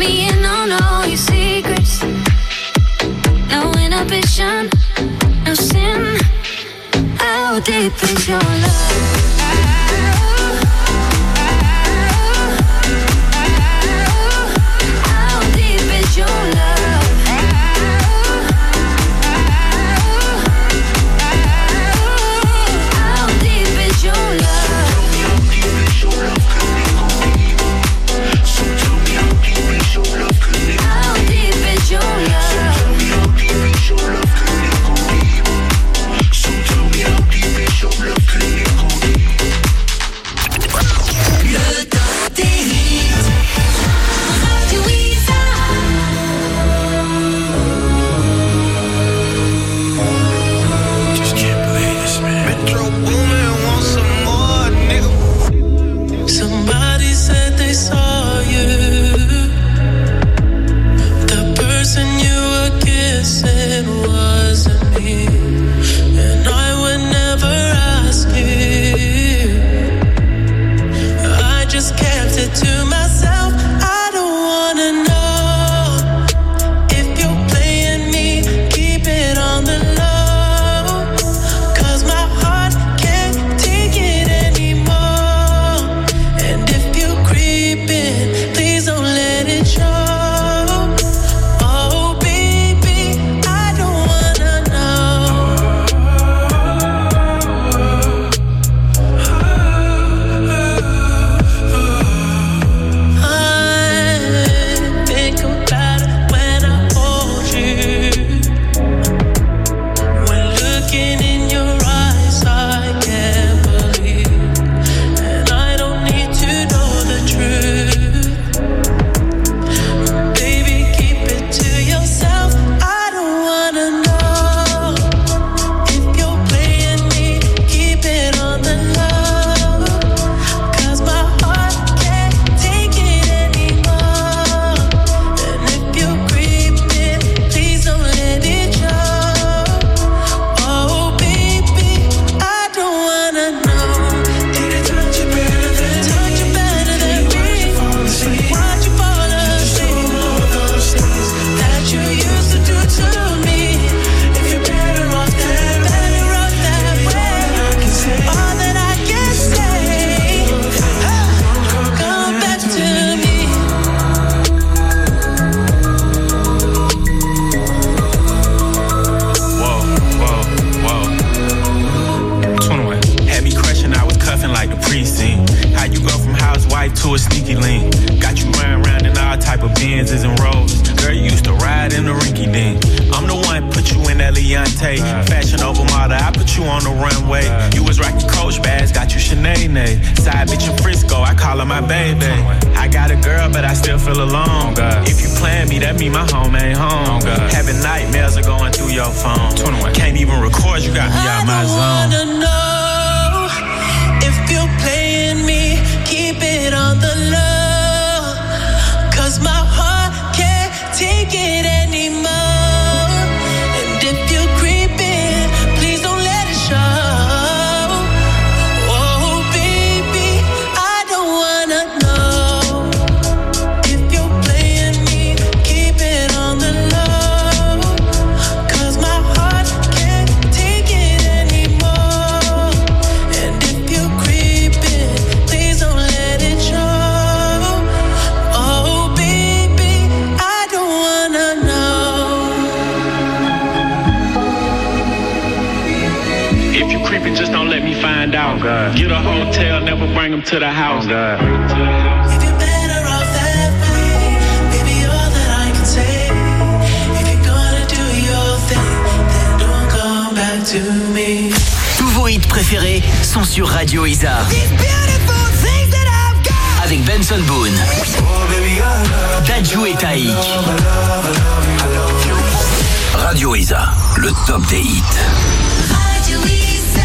me in on all your secrets. No inhibition, no sin. How deep is your love? How deep is your love? How deep is your love? So tell me how deep is your love? How deep is your love? So tell me how deep is your love? So tell me how deep is your love? Le top des hits, Radio Isa. Just can't believe this, man. Metro Boomin wants some more, nigga. Somebody said they saw you. The person you were kissing wasn't me, and I would never ask you. I just kept it to myself. I don't wanna know if you're playing me. Keep it on the low, 'cause my heart can't take it anymore. And if you're creeping, please don't let it show. Oh baby, I don't wanna know. I think about it when I hold you. When looking in your eyes, I can't believe, and I don't need to know the truth. Baby, keep it to yourself. I don't wanna know if you're playing me. Keep it on the low, 'cause my heart can't take it anymore. And if you're creeping, please don't let it show. Oh baby, I don't wanna know. Did it touch you better than me? Why'd you fall asleep? All those things that you used to do to me. If you're better off that way, all that I can say, come back to me. Whoa. 21. Had me crushing, I was cuffing like the precinct. How you go from housewife to a sneaky link? Got you running around in all type of Benzes and Rolls. Girl, you used to ride in the rinky dink. I'm the one put you in that Leontay. Fashion over model, I put you on the runway. You was rocking Coach bags, got you Sinead. Side bitch in Frisco, I call her my baby. I got a girl, but I still feel alone. If you plan me, that mean my home ain't home. Having nightmares are going through your phone. 21. Can't even record, you got me out my zone. I don't wanna know if you're playing me. Keep it on the low, 'cause my heart can't take it anymore. And if you're creeping, please don't let it show. Oh baby, I don't wanna know if you're playing me. Keep it on the low, 'cause my heart can't take it anymore. And if you're creeping, please don't let it show. Oh baby, I don't wanna know. If you creeping, just don't let me find out. Get a hotel, never bring them to the house. If you're better off that way, baby, all that I can say. If you're gonna do your thing, then don't come back to me. Tous vos hits préférés sont sur Radio Isa. Avec Benson Boone, Dadju et Taïk. Radio Isa, le top des hits. Radio Isa.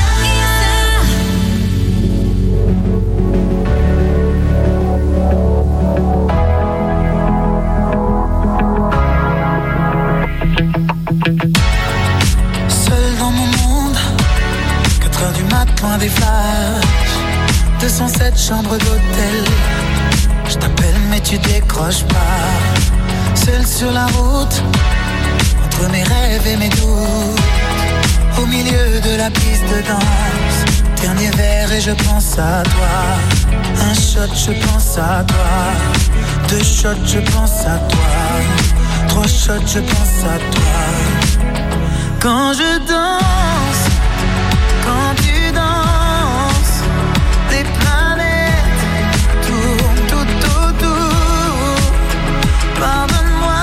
des flashs, 207 chambres d'hôtel. Je t'appelle mais tu décroches. décroche pas. Seul sur la route, entre mes rêves et mes doutes, au milieu de la piste de danse. Dernier verre et je pense à toi. Un shot, je pense à toi. 2 shots, je pense à toi. 3 shots, je pense à toi. Quand je danse, quand tu danses, les planètes tournent tout autour. Pardonne-moi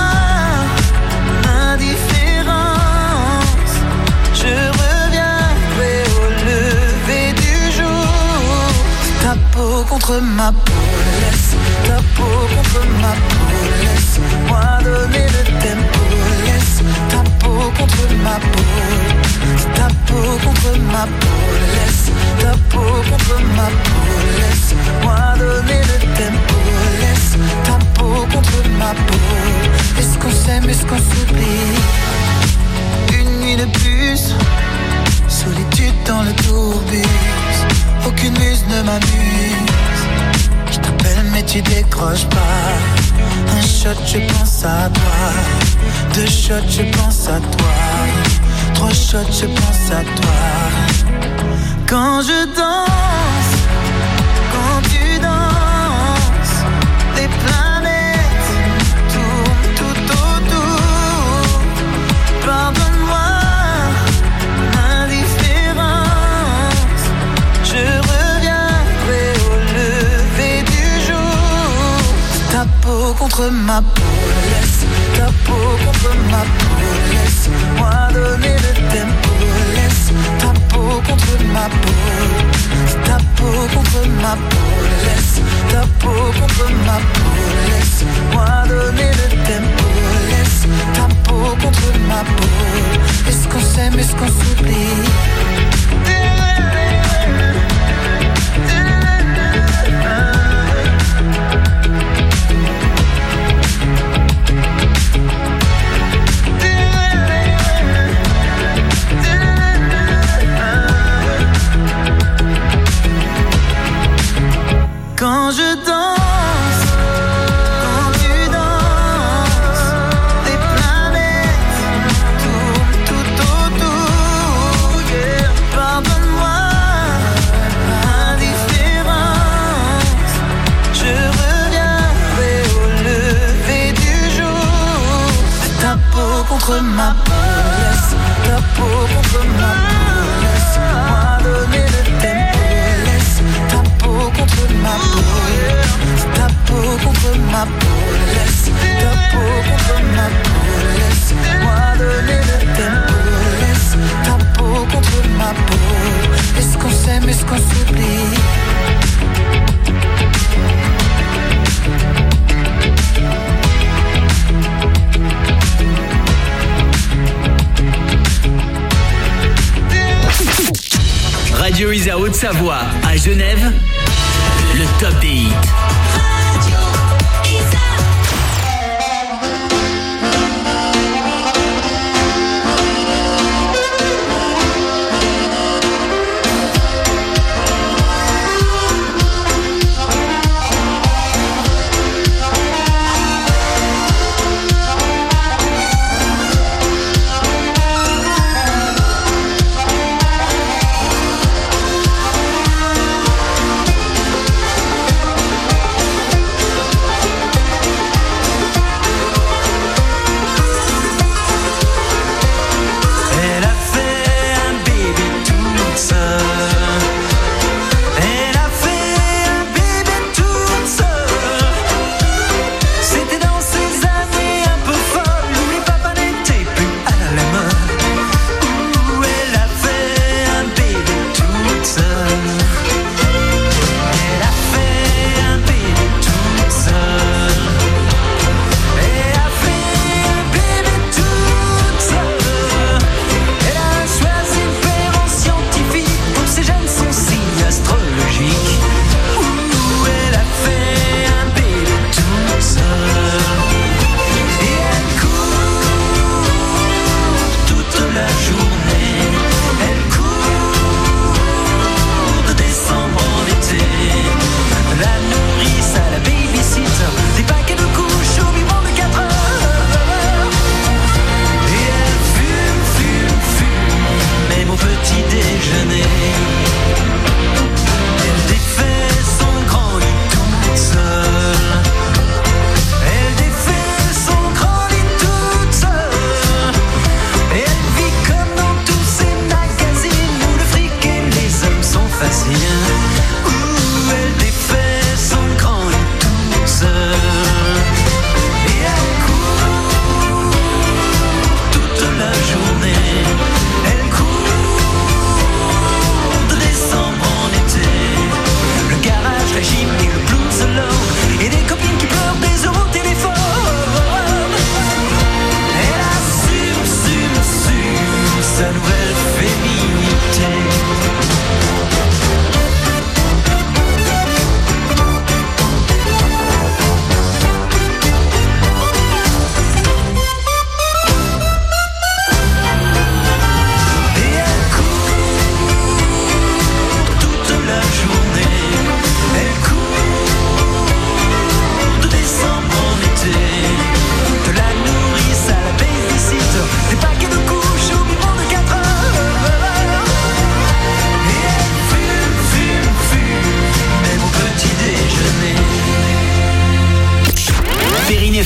l'indifférence, je reviendrai au lever du jour. Ta peau contre ma peau, laisse ta peau contre ma peau, laisse-moi donner le tempo, laisse ta peau contre ma peau, ta peau contre ma peau, laisse ta peau contre ma peau, laisse-moi donner le tempo, laisse ta peau contre ma peau. Est-ce qu'on s'aime, est-ce qu'on s'oublie? Une nuit de plus, solitude dans le tourbus, aucune muse ne m'amuse. Je t'appelle mais tu décroches pas. Un shot, je pense à toi. 2 shots, je pense à toi. 3 shots, je pense à toi. Quand je danse, quand tu danses, les planètes tournent tout autour. Pardonne-moi l'indifférence, je reviendrai au lever du jour. Ta peau contre ma peau, laisse ta peau contre ma peau, laisse-moi donner le tempo, laisse ta peau contre ma peau, ta peau contre ma peau, laisse ta peau contre ma peau, laisse-moi donner le tempo, laisse ta peau contre ma peau. Est-ce qu'on s'aime, est-ce qu'on s'oublie? Quand je danse, quand tu danses, les planètes tournent tout autour. Yeah. Pardonne-moi l'indifférence, je reviendrai au lever du jour. Ta peau contre ma peau, laisse ta peau contre ma peau, laisse-moi donner le tempo, laisse ta peau contre ma peau, ta peau contre ma peau, laisse ta peau contre ma peau, laisse-moi donner le tempo, laisse ta peau contre ma peau. Est-ce qu'on s'aime, est-ce qu'on s'oublie? Radio Isa Haute-Savoie à Genève, le top des hits.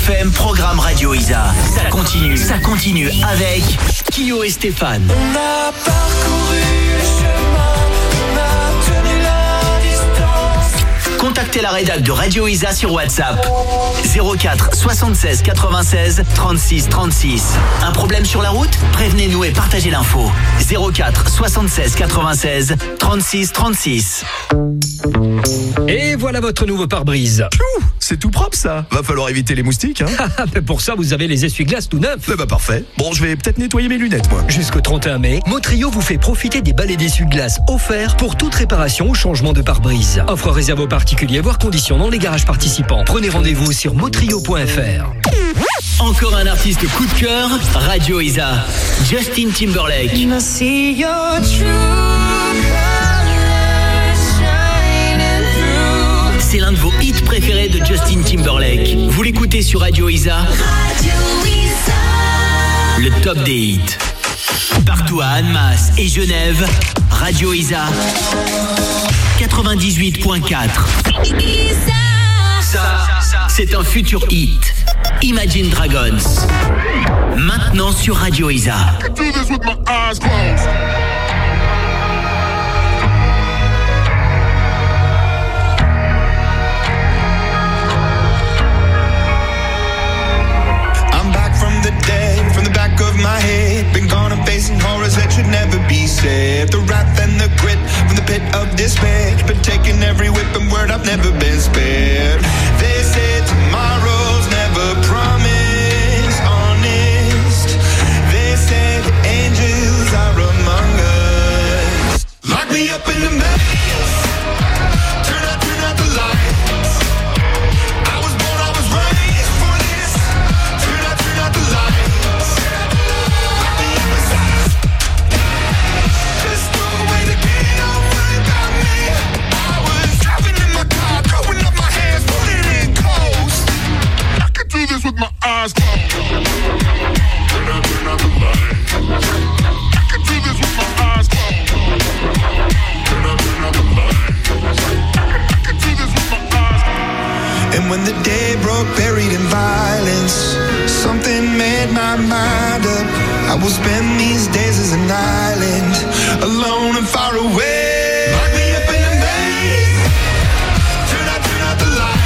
FM, programme Radio Isa. Ça continue avec Kyo et Stéphane. On a parcouru le chemin, on a tenu la distance. Contactez la rédac de Radio Isa sur WhatsApp 04 76 96 36 36. Un problème sur la route? Prévenez-nous et partagez l'info. 04 76 96 36 36. Et voilà votre nouveau pare-brise. C'est tout propre ça. Va falloir éviter les moustiques, hein. Mais pour ça, vous avez les essuie-glaces tout neufs. Bah parfait. Bon, je vais peut-être nettoyer mes lunettes, moi. Jusqu'au 31 mai, Motrio vous fait profiter des balais d'essuie-glaces offerts pour toute réparation ou changement de pare-brise. Offre réservée aux particuliers, voire conditions dans les garages participants. Prenez rendez-vous sur motrio.fr. Encore un artiste coup de cœur, Radio Isa. Justin Timberlake. I see your true colors shining through. C'est l'un de vos hits préférés de Justin Timberlake. Vous l'écoutez sur Radio Isa. Le top des hits. Partout à Annemasse et Genève, Radio Isa 98.4. Ça, c'est un futur hit. Imagine Dragons. Maintenant sur Radio Isa. From the back of my head, been gone and facing horrors that should never be said. The wrath and the grit from the pit of despair, been taking every whip and word, I've never been spared. They say tomorrow's never promised, honest. They say the angels are among us. Lock me up in the maze, turn out the lights. I was born, I was raised for this. Turn out the lights. With my eyes closed. Turn out the light. I can do this with my eyes closed. Turn out the light. I can do this with my eyes closed. And when the day broke, buried in violence, something made my mind up. I will spend these days as an island, alone and far away. Lock me up in a maze. Turn out the lights.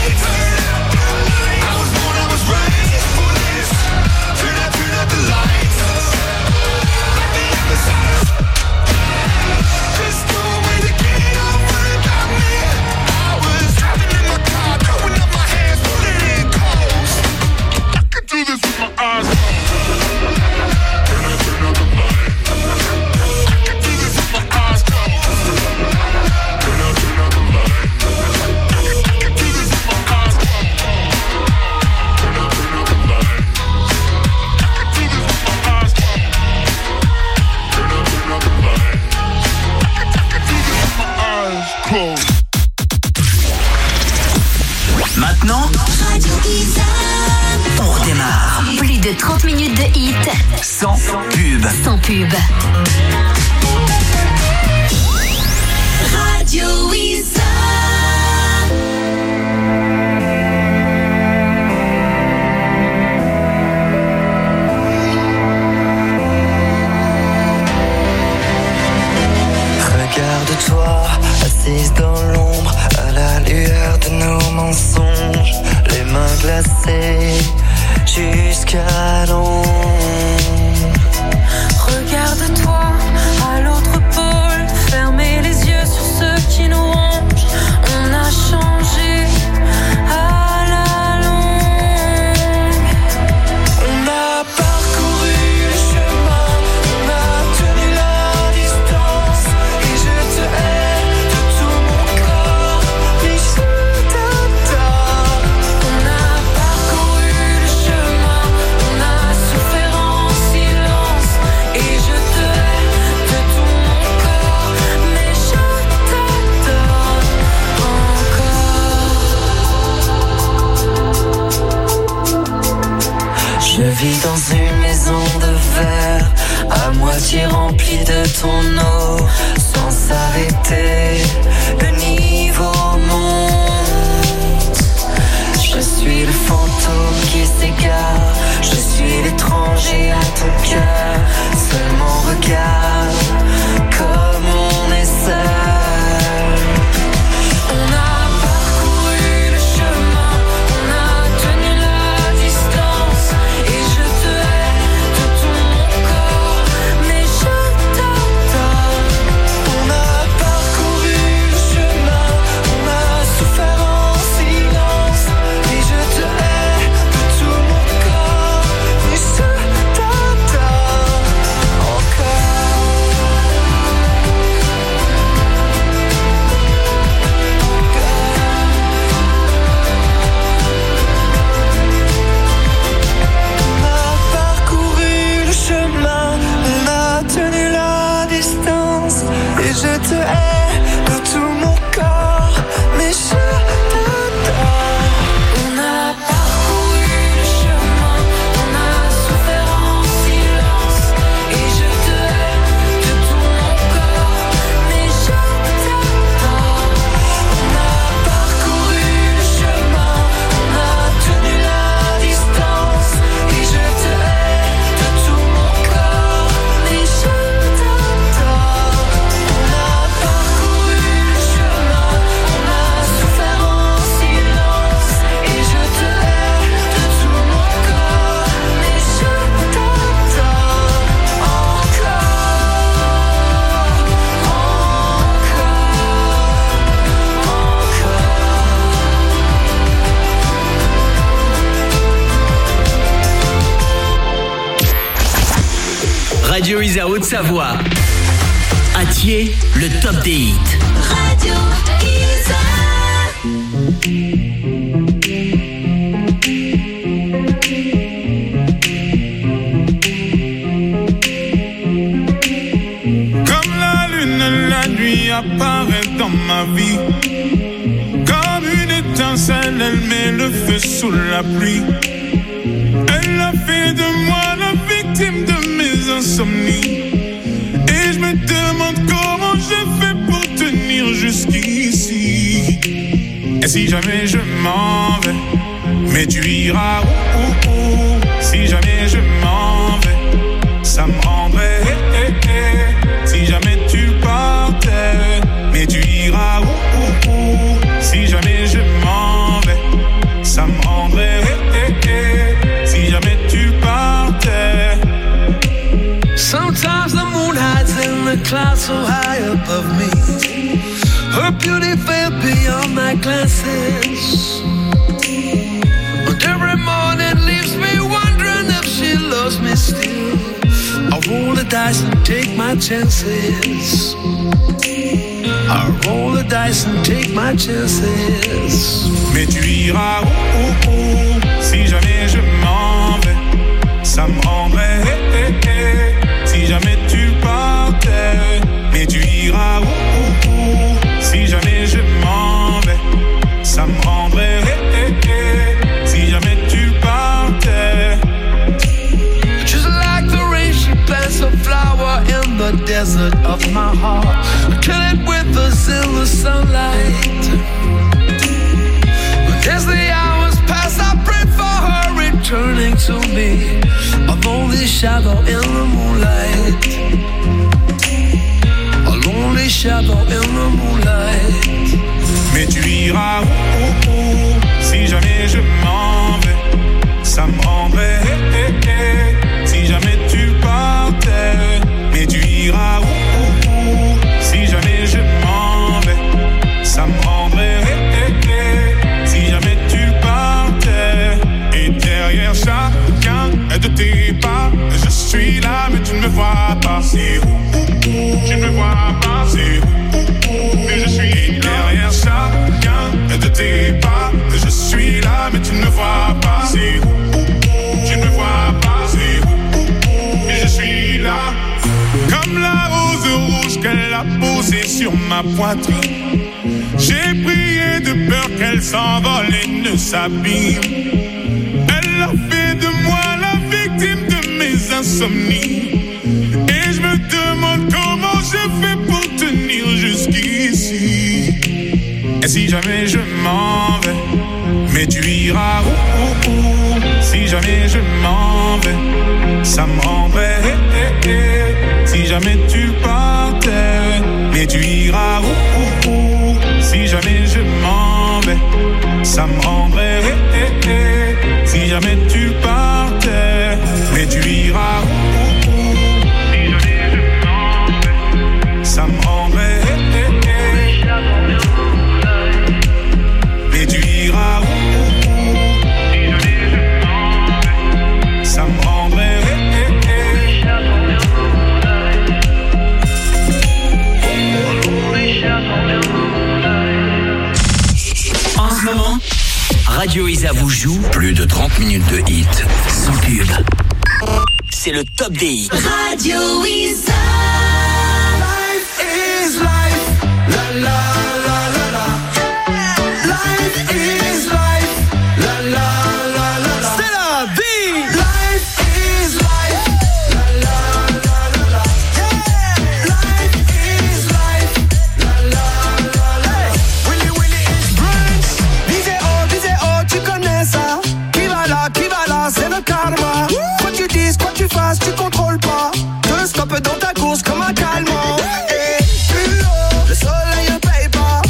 Maintenant, on redémarre. Plus de 30 minutes de hit. Sans pub. Sans pub. Radio Isa. Regarde-toi, assise dans l'ombre, à la lueur de nos mensonges, les mains glacées jusqu'à l'ombre. Regarde-toi à l'autre pôle, fermez les yeux sur ceux qui nous rongent. On a changé à la longue. On a parcouru le chemin, on a tenu la distance, et je te hais de tout mon corps, mais je t'adore. On a parcouru le chemin, on a souffert en silence, et je te hais de tout mon corps, mais je t'adore encore. Je vis dans une maison de verre, à moitié remplie de ton eau, sans s'arrêter, le niveau monte. Je suis le fantôme qui s'éclate Radio Isa Haute-Savoie. À Thiers, le top des hits. Radio Isa. Comme la lune, la nuit apparaît dans ma vie. Comme une étincelle, elle met le feu sous la pluie. Elle a fait de moi la victime de mes insomnies. Et je me demande comment je fais pour tenir jusqu'ici. Et si jamais je m'en vais, mais tu iras où. Si jamais je m'en vais, ça me rendrait. Si jamais tu partais, mais tu iras où. Si jamais je m'en vais, ça me rendrait. Si jamais tu partais. Sometimes the moon hides in the clouds so high above me. Her beauty fell beyond my glances. But every morning leaves me wondering if she loves me still. I roll the dice and take my chances. I roll the dice and take my chances. Mais tu iras où. Si jamais je m'en vais, ça me rendrait. Si jamais tu partais, mais tu iras où. Si jamais je m'en vais, ça me rendrait. Si jamais tu partais. Just like the rain, she plants a flower in the desert of my heart. Kill it with us in the sunlight. But as the hours pass, I pray for her returning to me. A lonely shadow in the moonlight. A lonely shadow in the moonlight. Mais tu iras où. Si jamais je m'en vais, ça me rendrait. Si jamais tu partais, mais tu iras où. Si jamais je m'en vais, ça me rendrait. Si jamais tu partais. Et derrière chacun de tes pas, je suis là mais tu ne me vois pas. C'est où, tu ne me vois pas. C'est où, mais je suis derrière chacun de tes pas. Je suis là mais tu ne me vois pas. C'est où, tu ne me vois pas. C'est où, mais je suis là. Comme la rose rouge qu'elle a posée sur ma poitrine. J'ai prié de peur qu'elle s'envole et ne s'abîme. Elle a fait de moi la victime de mes insomnies. Et je me demande comment je fais pour tenir jusqu'ici. Et si jamais je m'en vais, mais tu iras où. Si jamais je m'en vais, ça me rendrait. Si jamais tu partais, mais tu iras où. Si jamais je m'en vais, ça me rendrait. Si jamais tu partais, mais tu iras où. Si jamais je m'en vais, ça me rendrait. Mais tu iras où. Si jamais je m'en vais, ça me rendrait. En ce moment, Radio Isa vous joue plus de 30 minutes de hits sans pub. C'est le top des hits. Radio Isa. Life is life. La la la la la. Life is life. La la la la la. C'est la vie. Life is life. La la la la la. Life is life. La la la la la. Willy Willy is brunch. Disais oh, tu connais ça. Qui va là, c'est le karma. Quoi tu dises, quoi tu fasses, tu contrôles pas. Te stoppe dans ta course comme un calmant. Et plus haut, le soleil ne paye pas.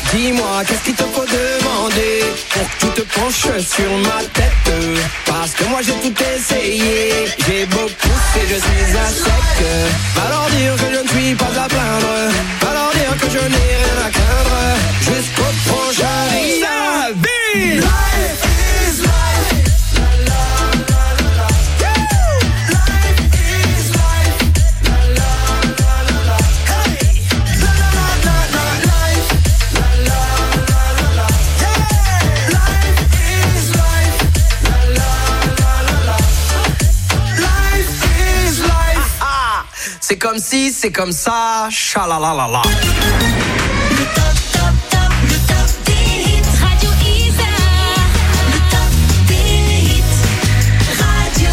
Dis-moi, qu'est-ce qu'il te faut demander pour que tu te penches sur ma tête? Parce que moi j'ai tout essayé, j'ai beau pousser, je suis à sec. Va leur dire que je ne suis pas à plaindre, va leur dire que je n'ai rien à craindre. Jusqu'au prochain vie. Life is life. C'est comme si, c'est comme ça, chalalalala. Le top des hits, Radio Isa. Le top des hits, Radio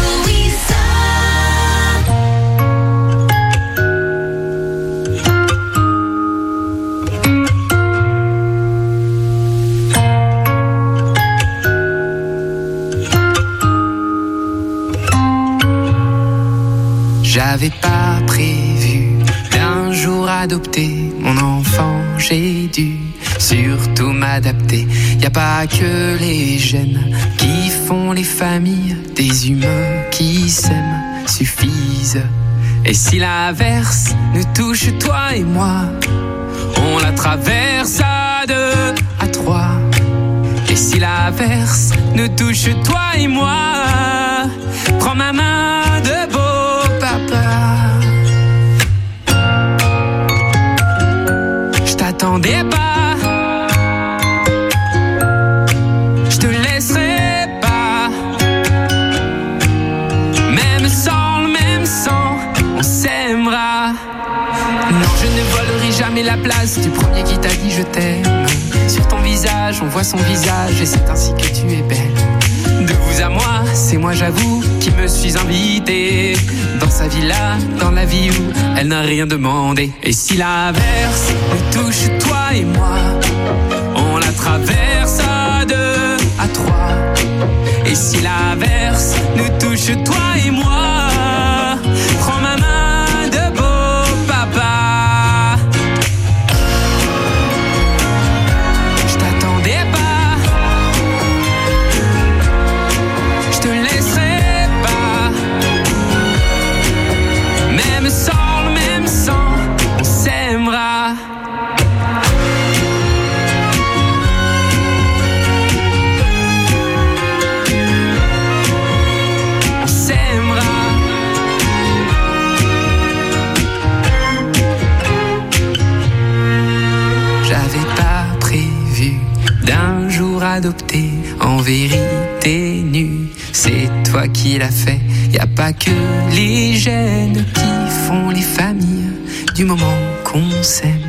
J'avais pas prévu d'un jour adopter mon enfant, j'ai dû surtout m'adapter. Y a pas que les gènes qui font les familles, des humains qui s'aiment suffisent. Et si l'averse nous touche toi et moi, on la traverse à 2, à 3. Et si l'averse nous touche toi et moi, prends ma main de beau papa. Je t'attendais pas, je te laisserai pas. Même sans le même sang, on s'aimera. Non, je ne volerai jamais la place du premier qui t'a dit je t'aime. Sur ton visage, on voit son visage et c'est ainsi que tu es belle. De vous à moi, c'est moi j'avoue qui me suis invité dans sa villa, dans la vie où elle n'a rien demandé. Et si l'averse nous touche toi et moi, on la traverse à 2, à 3. Et si l'averse nous touche toi et moi, prends ma main de beau papa. Je t'attendais pas, je te laisserai pas. Même sans le même sang, on s'aimera. On s'aimera. J'avais pas prévu d'un jour adopter en vérité nue. C'est toi qui l'as fait. Y a pas que les gènes qui font les familles du moment qu'on s'aime.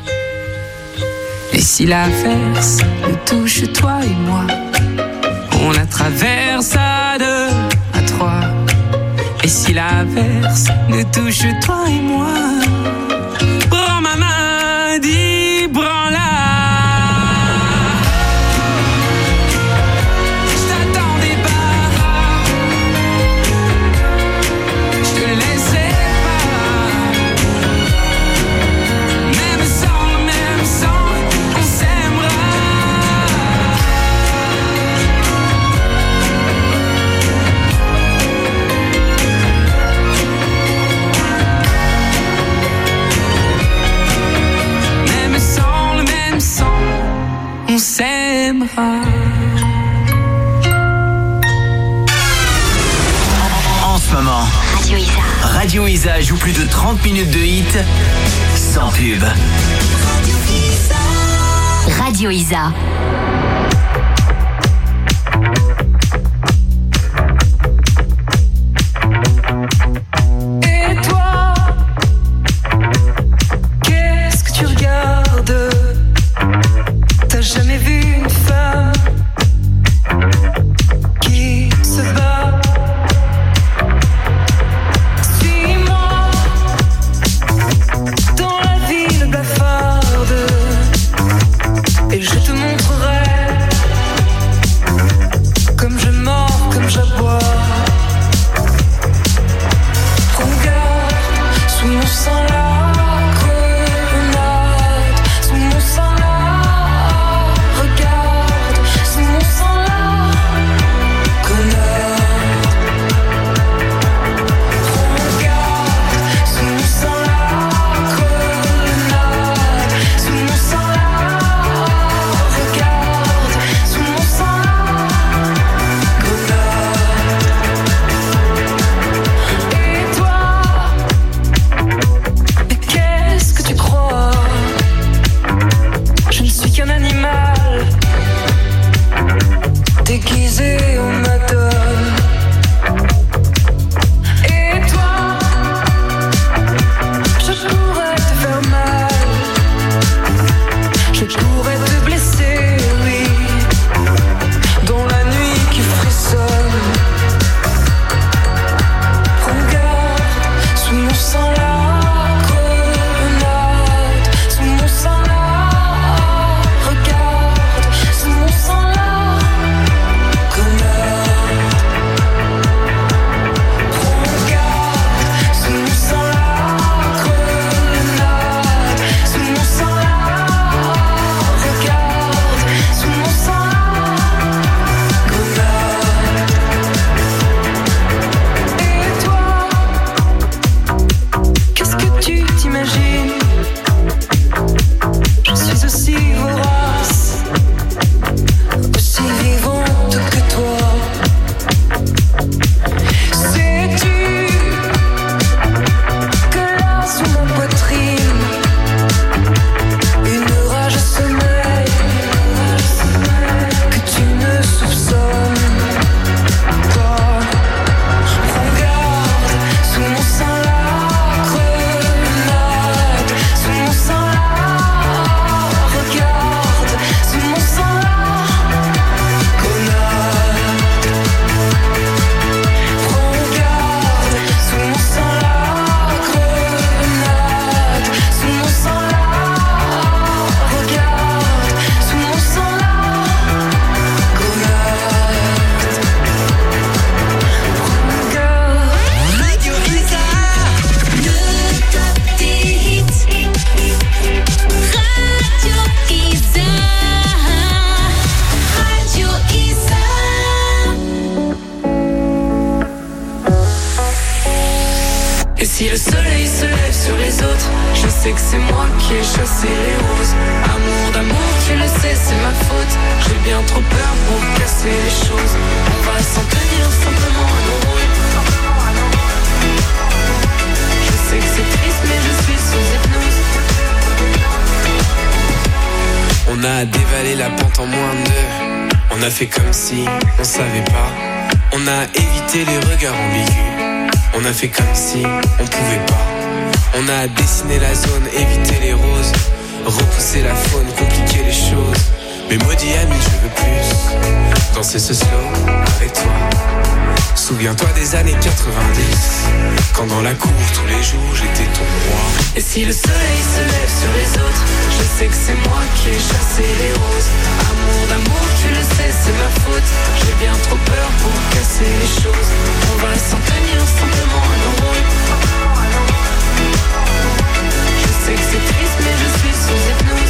Et si l'averse nous touche toi et moi, on la traverse à 2, à 3. Et si l'averse nous touche toi et moi, prends ma main, dis prends-la. On s'aimera. En ce moment, Radio Isa joue plus de 30 minutes de hits sans pub. Radio Isa. Et toi, qu'est-ce que tu regardes? T'as jamais vu une femme qui se bat? Suis-moi dans la ville blafarde et je te montrerai Si le soleil se lève sur les autres, je sais que c'est moi qui ai chassé les roses. Amour d'amour, tu le sais, c'est ma faute. J'ai bien trop peur pour casser les choses. On va s'en tenir simplement à nos rôles. Je sais que c'est triste, mais je suis sous hypnose. On a dévalé la pente en moins de 2. On a fait comme si on savait pas. On a évité les regards ambigus. On a fait comme si on pouvait pas. On a dessiné la zone, évité les roses, repousser la faune, compliquer les choses. Mais maudit ami, je veux plus danser ce slow avec toi. Souviens-toi des années 90, quand dans la cour tous les jours j'étais ton roi. Et si le soleil se lève sur les autres, je sais que c'est moi qui ai chassé les roses. Amour d'amour, tu le sais, c'est ma faute. J'ai bien trop peur pour casser les choses. On va s'en tenir simplement à nos rôles. Je sais que c'est triste, mais je suis sous hypnose.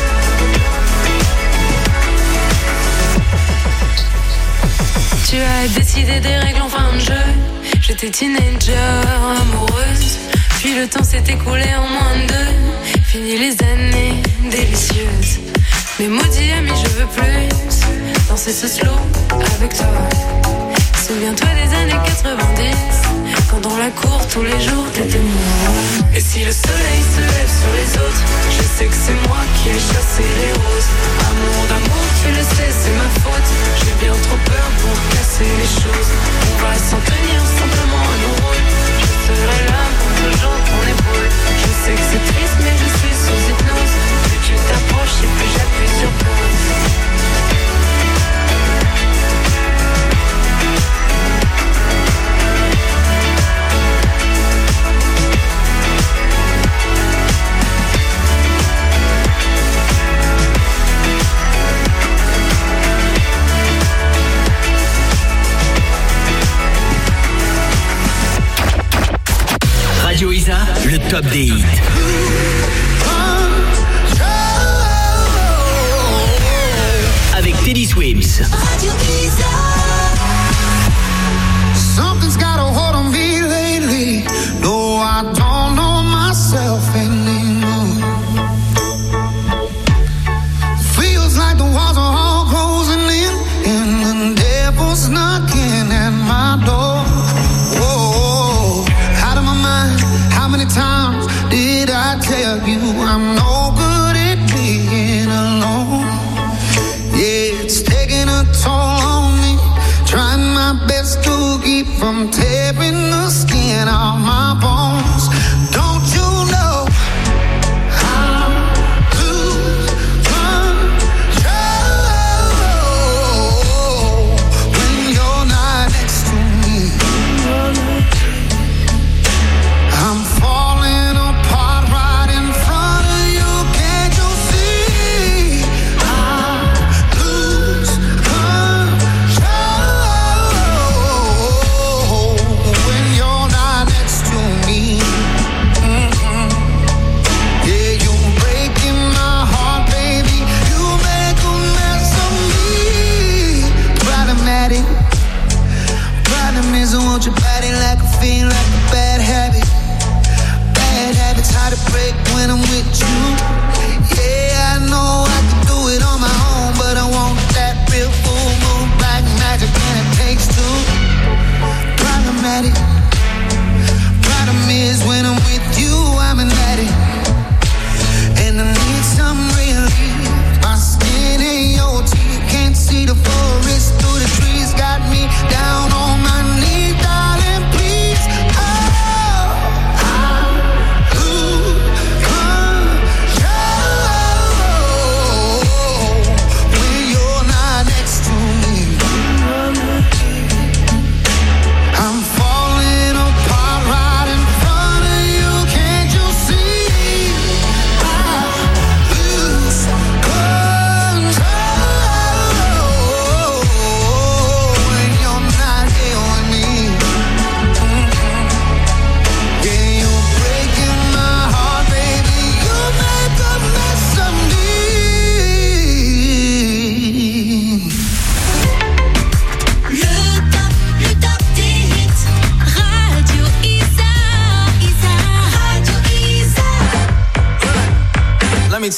Tu as décidé des règles en fin de jeu. J'étais teenager, amoureuse. Puis le temps s'est écoulé en moins de 2. Fini les années délicieuses. Mais maudit ami, je veux plus danser ce slow avec toi. Souviens-toi des années 90, quand dans la cour tous les jours t'étais moi. Et si le soleil se lève sur les autres, je sais que c'est moi qui ai chassé les roses. Amour d'amour, tu le sais, c'est ma faute. J'ai bien trop peur pour casser les choses. On va s'en tenir simplement à nos rôles. Je serai là pour toujours ton épaule. Je sais que c'est triste, mais je suis sous hypnose. Plus tu t'approches et plus j'appuie sur pause. Radio Isa, le top des hits. Avec Teddy Swims. Radio Isa. Something's got a hold on me lately. No, I don't know myself anymore. Feels like the walls are all closing in, and the devil's knocking at my door. Whoa, out of my mind. How many times did I tell you I'm no good at being alone? Yeah, it's taking a toll on me.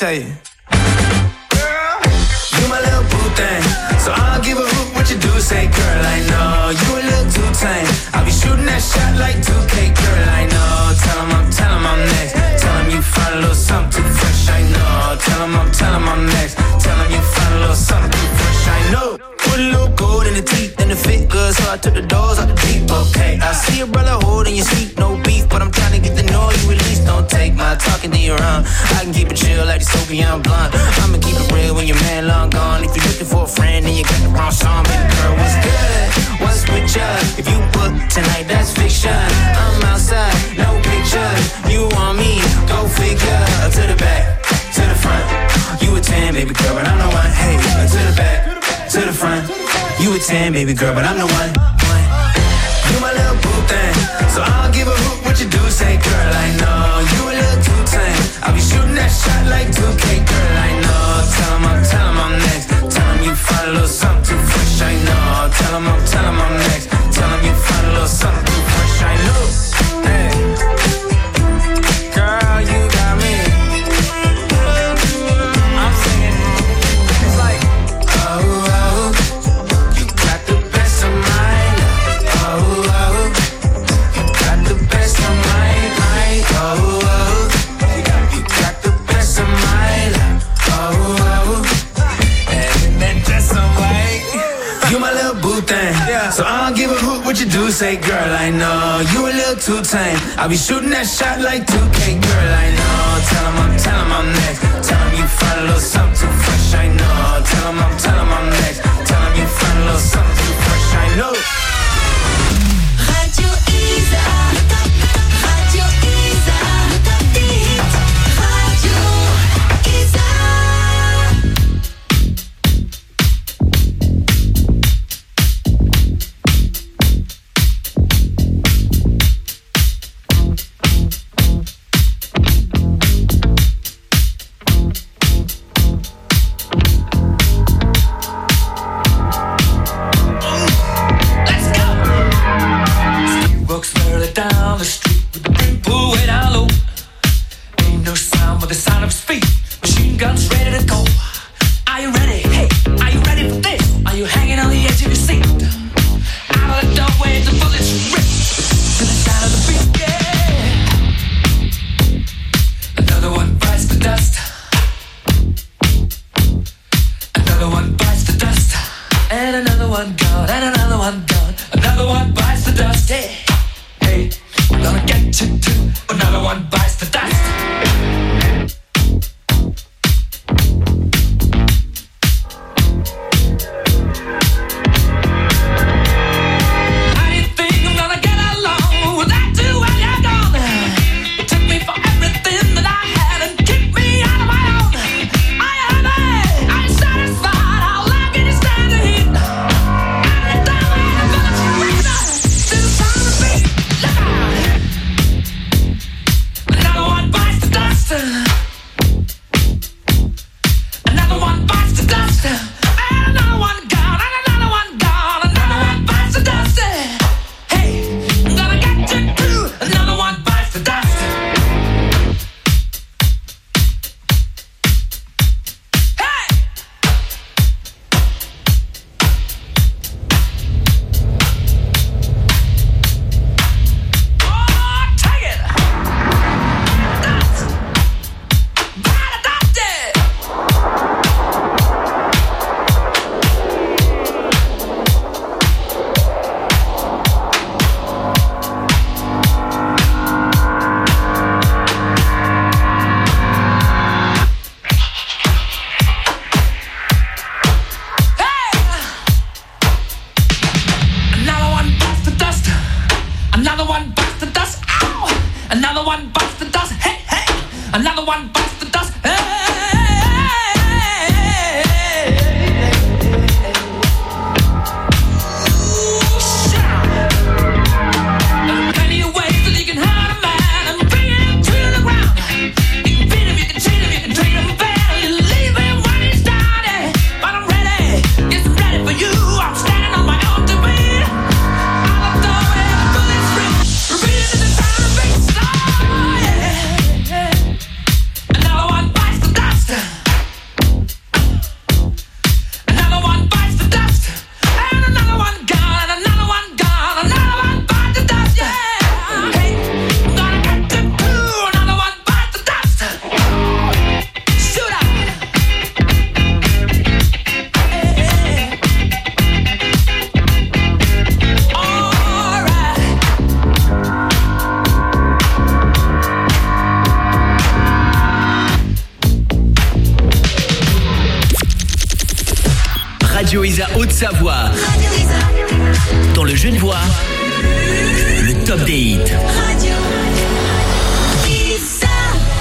tell you. Girl, you my little boo thing, so I don't give a hoot what you do. Say, girl, I know you a little too tame. I'll be shooting that shot like 2K, girl, I know. Tell him I'm next. Tell him you find a little something too fresh, I know. Tell him I'm next. Tell him you find a little something too fresh, I know. Put a little gold in the teeth and it fit good, so I took the doors out the deep, okay. I see your brother holding your seat, no beef, but I'm trying to get the noise you release. Don't take my talking to your own. I can keep it chill like the Soviet blunt. I'ma keep it real when your man long gone. If you're looking for a friend, then you got the wrong song. Baby girl, what's good? What's with ya? If you book tonight, that's fiction. I'm outside, no pictures. You want me? Go figure. To the back, to the front. You a 10, baby girl, but I'm the one. Hey, to the back, to the front. You a 10, baby girl, but I'm the one. You my little boo thing, so I don't give a hoot what you do. Say, girl, I know you a little too tame. I'll be shooting that shot like 2K, girl, I know. Tell him I'm next. Tell him you find a little something too fresh, I know. Tell him I'm next. Tell him you find a little something too fresh, I know. Hey, girl, you got me. I'm singing. It's like, oh, you got the best of mine. Oh, you got the best of mine. Oh, you got the best of mine. Oh, and that dress so white. You my little boo thing, so I don't give a hoot what you do. Say, girl, I know you a little too tame. I'll be shooting that shot like 2K, girl, I know. Tell him I'm next. Tell him you find a little something too fresh, I know. Tell him I'm next. Tell him you find a little something too fresh, I know. Radio Isa, Radio Isa, le top des hits. Radio Isa. Walks early down the street with the brim pulled way down low. Ain't no sound but the sound of his feet. Machine guns ready to go. Are you ready? Hey, are you ready for this? Are you hanging on the edge of your seat? Out of the doorway, the bullets rip to the sound of the beat. Yeah. Another one bites the dust. Another one bites the dust. And another one gone. And another one gone. Another one bites the dust. Yeah. Hey, I'm gonna get you too. Another one bites the dust. How do you think I'm gonna get along without you when you're gone? You took me for everything that I had and kicked me out of my own. Are you happy? Are you satisfied? How long can you stand the heat? Out of the doorway, the bullets rip to the sound of the beat. Look out! Another one bites the dust. Another one bites the dust. And another one gone. And another one gone. Another one bites the dust. Hey, I'm gonna get you too. Another one bites the dust. Hey! Oh, take it! Dust! Bite the dust, yeah! Another one bites the dust. Another one bites the dust. Ow! Another one bites the dust. Hey, hey! Another one bites the dust. Hey! Shout! There are plenty of ways that you can hurt a man and bring him to the ground. You can beat him, you can cheat him, you can treat him bad, you leave him when he's down. But I'm ready, yes, I'm ready for you. I'm standing on my own two feet. Out the doorway, the bullets rip, repeating the sound of beats. Oh, yeah. Another one bites the Radio Isa Haute-Savoie. Dans le Genevois, le top des hits. Radio Isa.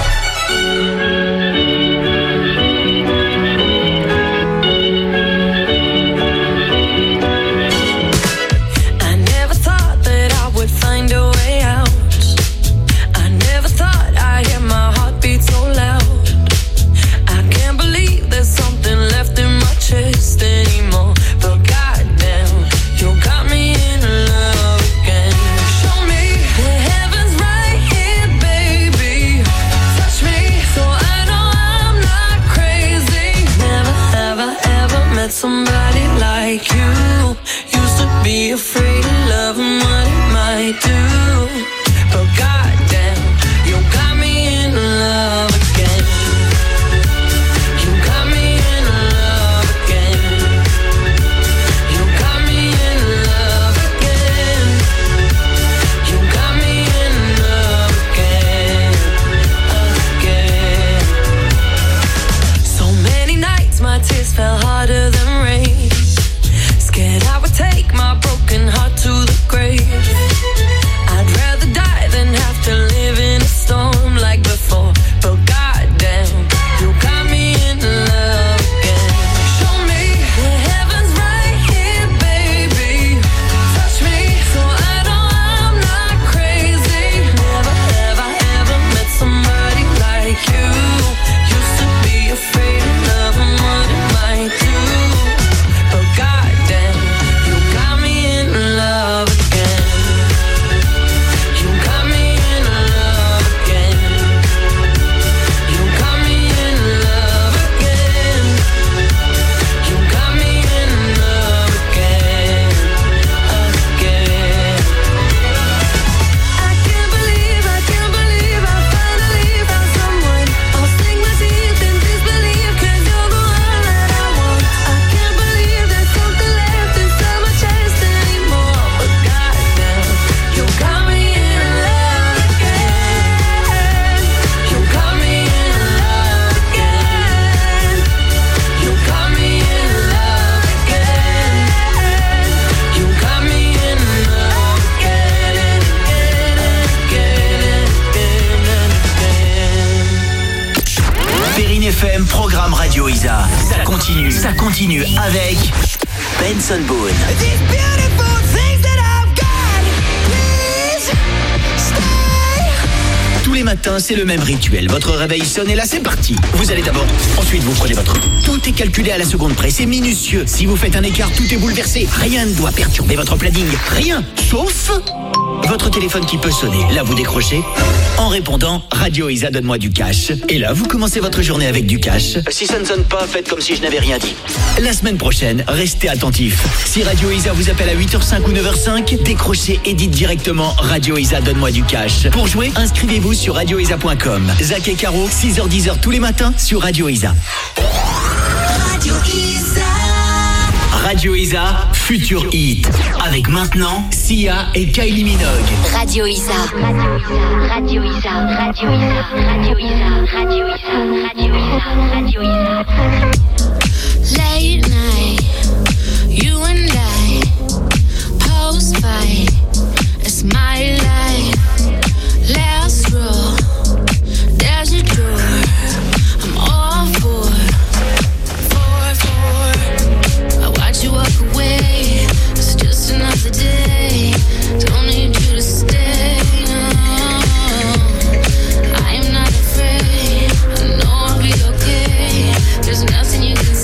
I never thought that I would find a way out. I never thought I'd hear my heartbeat so loud. I can't believe there's something left in my chest anymore. But goddamn, you got me in love again. Show me the heavens right here, baby. Touch me so I know I'm not crazy. Never have I ever met somebody like you. Used to be afraid of love and what it might do. But goddamn, you got me in love again. You got me in love again. You got me in love again. You got me in love again, again. So many nights my tears fell harder than rain. Scared I would take my broken heart to the grave. I'd rather die than have to live in a storm like before. But goddamn, you got me in love again. Show me the heavens right here, baby. Touch me so I know I'm not crazy. Never have I ever met somebody like you. Used to be afraid of love and what it might do. But goddamn, you got me in love again. You got me in love again. You got me in love again. You got me in love again, again. I can't believe I finally found someone. I'll sink my teeth in disbelief 'cause you're the one that I want. I can't believe there's something left inside my chest anymore. But goddamn, you got me in love again. You got me in love again. You got me in love again. You got me in love again and again and again and again. Perrine FM, programme Radio Isa. Ça continue avec Benson Boone. These beautiful things that I've got, please stay. Tous les matins, c'est le même rituel. Votre réveil sonne et là, c'est parti. Vous allez d'abord, ensuite vous prenez votre... Tout est calculé à la seconde près, c'est minutieux. Si vous faites un écart, tout est bouleversé. Rien ne doit perturber votre planning. Rien, sauf votre téléphone qui peut sonner. Là, vous décrochez. En répondant, Radio Isa, donne-moi du cash. Et là, vous commencez votre journée avec du cash. Si ça ne sonne pas, faites comme si je n'avais rien dit. La semaine prochaine, restez attentifs. Si Radio Isa vous appelle à 8h05 ou 9h05, décrochez et dites directement Radio Isa, donne-moi du cash. Pour jouer, inscrivez-vous sur radioisa.com. Zach et Caro, 6h-10h tous les matins sur Radio Isa. Radio Isa. Radio Isa, futur hit. Avec maintenant, Sia et Kylie Minogue. Radio Isa. Radio Isa. Radio Isa. Radio Isa. Radio Isa. Radio Isa. Radio Isa. Late night, you and I, post fight, it's my life. Last row, there's a door, I'm all for. I watch you walk away, it's just another day, don't need you to stay, no. I am not afraid, I know I'll be okay, there's nothing you can say.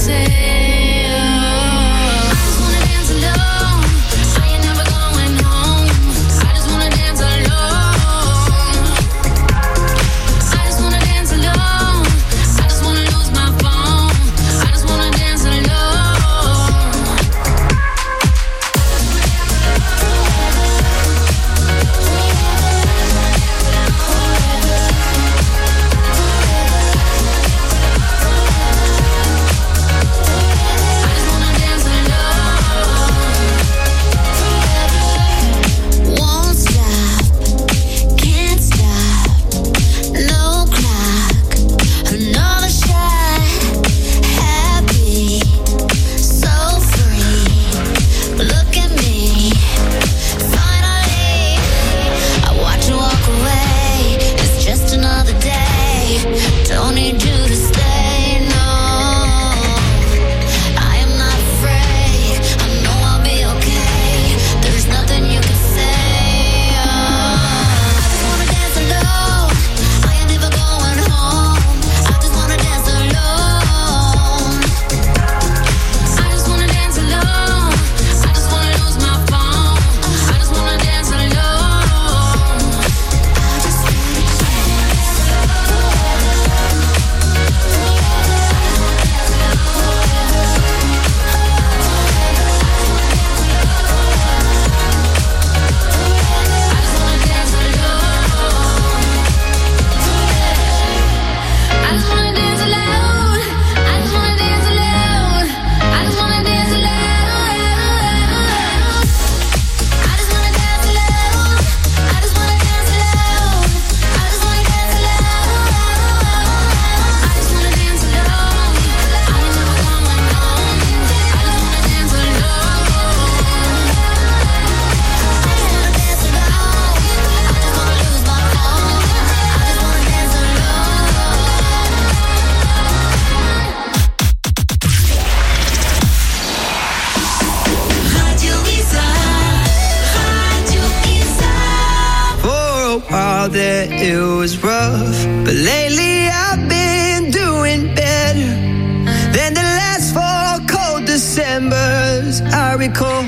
it was rough, but lately I've been doing better than the last 4 cold Decembers I recall.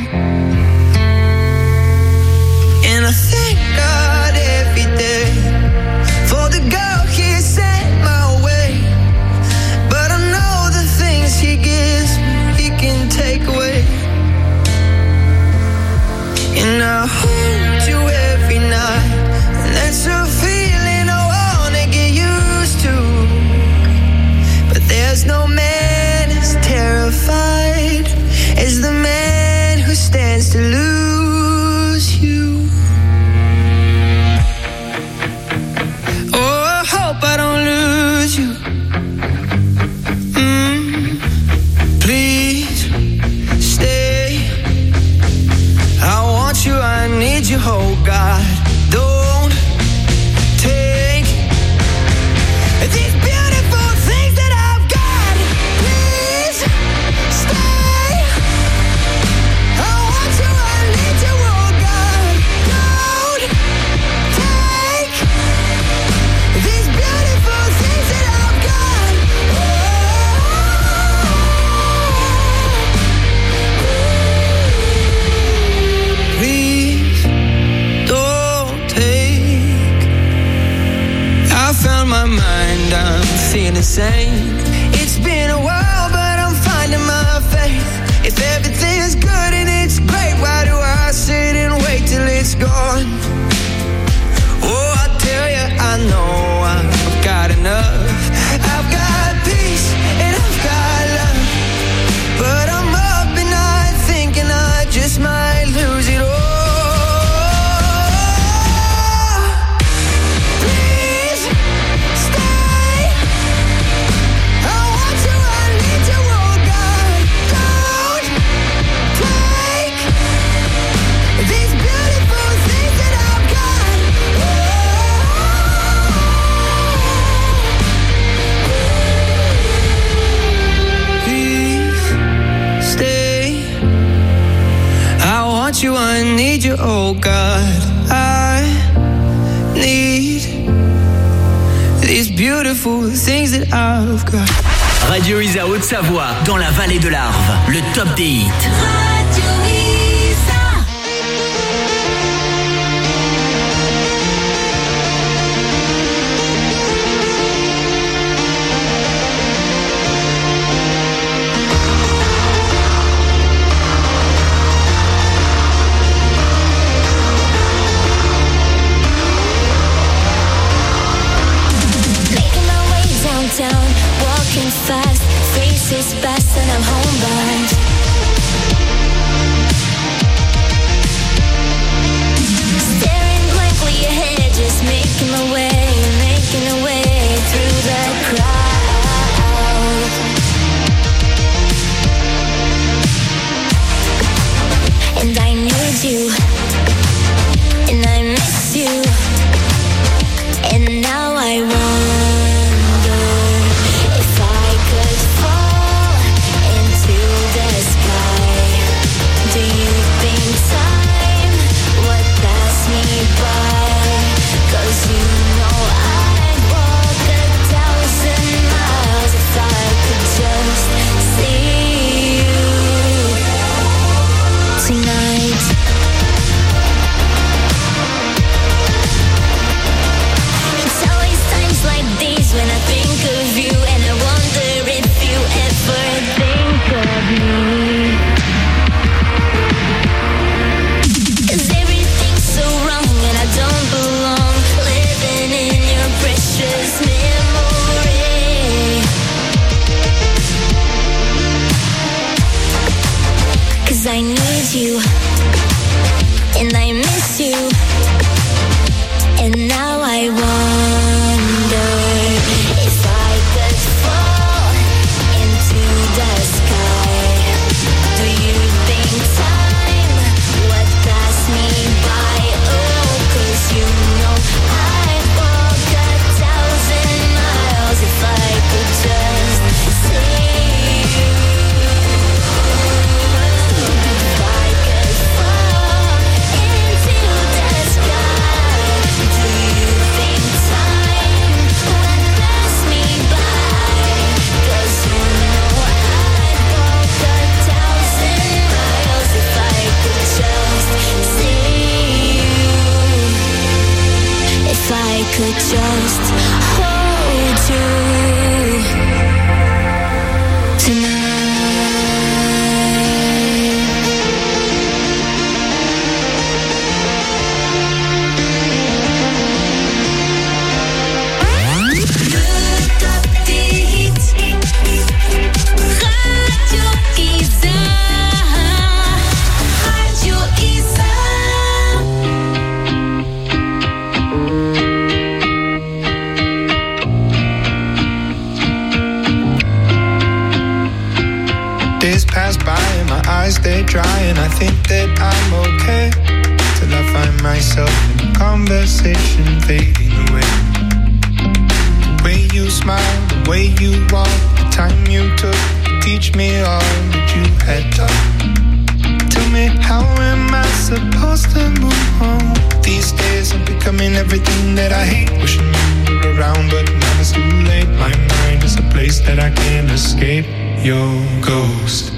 And I thank God every day for the girl He sent my way. But I know the things He gives He can take away. And I hold you every night, and that's a feeling I wanna get used to. But there's no man as terrified as the man who stands to lose you. Oh, I hope I don't lose you. Please stay. I want you, I need you, oh God. Don't take these beautiful things that I've got. Please stay. I want you, I need you, oh God. Don't take these beautiful things that I've got. Please don't take. I found my mind, I'm feeling sane. It's been a while, but I'm finding my faith. If everything's good and it's great, why do I sit and wait till it's gone? Oh, I tell you, I know I've got enough. I've got peace and I've got love, but I'm up and I thinking I just might lose it all. Please stay. I want you, I need you, oh God. Don't take these beautiful things that I've got. Please stay. I want you, I need you, oh God. I need these beautiful things that I've got. Radio Isa Haute-Savoie, dans la vallée de l'Arve, le top des hits. Making my way downtown, walking fast, faces fast, and I'm homebound. Staring blankly ahead, just making my way through the crowd. And I need you, and I miss you, and now I wonder if I could fall into the sky. Do you think time would pass me by? 'Cause you know I'd walk 1,000 miles if I could just see you tonight. It's always times like these when I think of you, and I wonder if you ever think of me. 'Cause everything's so wrong and I don't belong, living in your precious memory. 'Cause I need you, and I miss you, and now I wonder if I could fall into the sky. Do you think time would pass me by? Oh, 'cause you know I'd walk 1,000 miles if I could just see you. If I could Days pass by and my eyes they dry, and I think that I'm okay till I find myself in a conversation fading away. The way you smile, the way you walk, the time you took to teach me all that you had taught. Tell me, how am I supposed to move on? These days I'm becoming everything that I hate. Wishing you were around, but now it's too late. My mind is a place that I can't escape. Your ghost.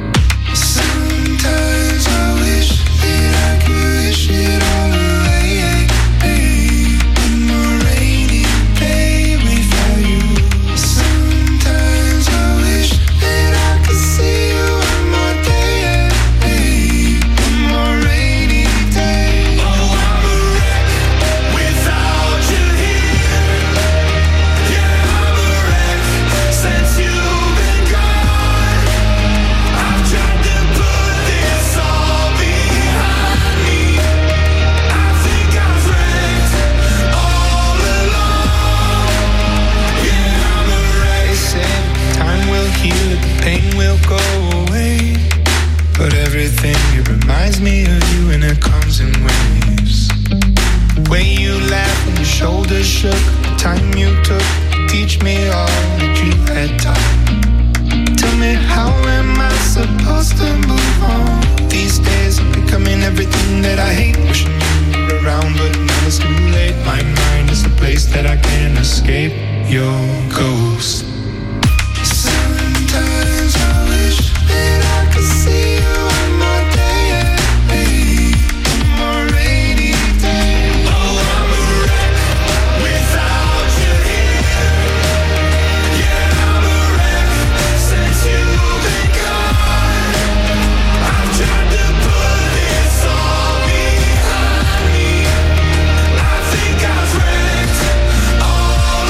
Sometimes I wish that I could wish it all away. One more rainy day without you. Sometimes I wish that I could see you one more day. One more rainy day. Oh, I'm a wreck without you here. Yeah, I'm a wreck since you've been gone. I've tried to put this all behind me. I think I've wrecked all along. Yeah, I'm a wreck. They said time will heal it, the pain will go away. But everything, it reminds me of you, and it comes in waves. The way you laughed when your shoulders shook, the time you took to teach me all that you had taught. Tell me, how am I supposed to move on? These days I'm becoming everything that I hate. Wishing you were around, but now it's too late. My mind is a place that I can't escape. Your ghost. Sometimes I wish that I could see you one more day. One more rainy day. Oh, I'm a wreck without you here. Yeah, I'm a wreck since you've been gone. I've tried to put this all behind me. I think I've wrecked all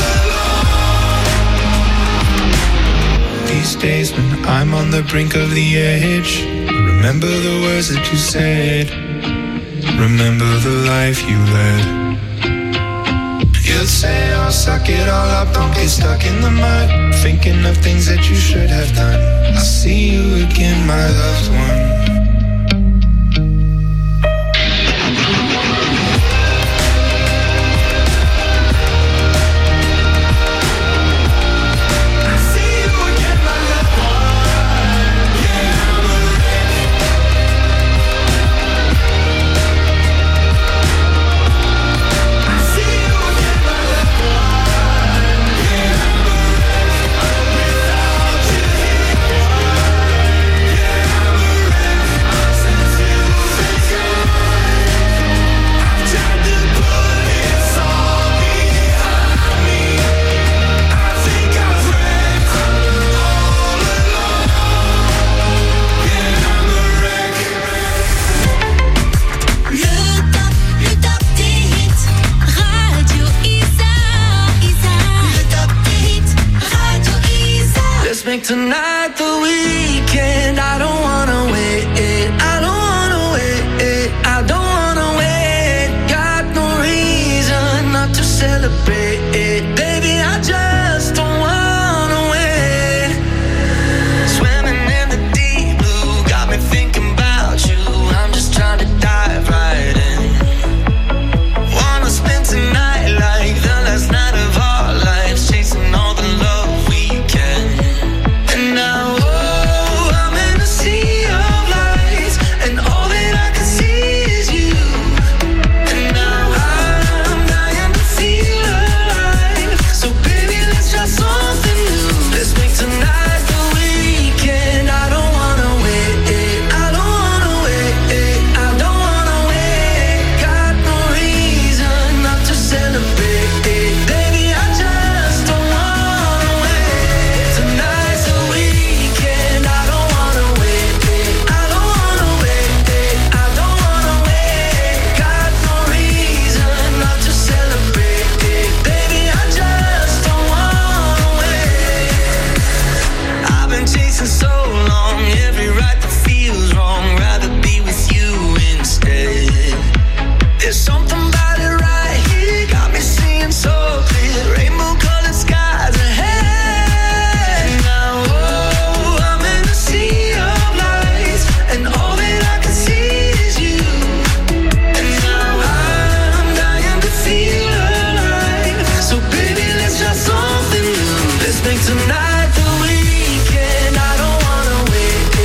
along. These days when I'm on the brink of the edge, remember the words that you said. Remember the life you led. You'd say, oh, suck it all up, don't get stuck in the mud, thinking of things that you should have done. I'll see you again, my loved one.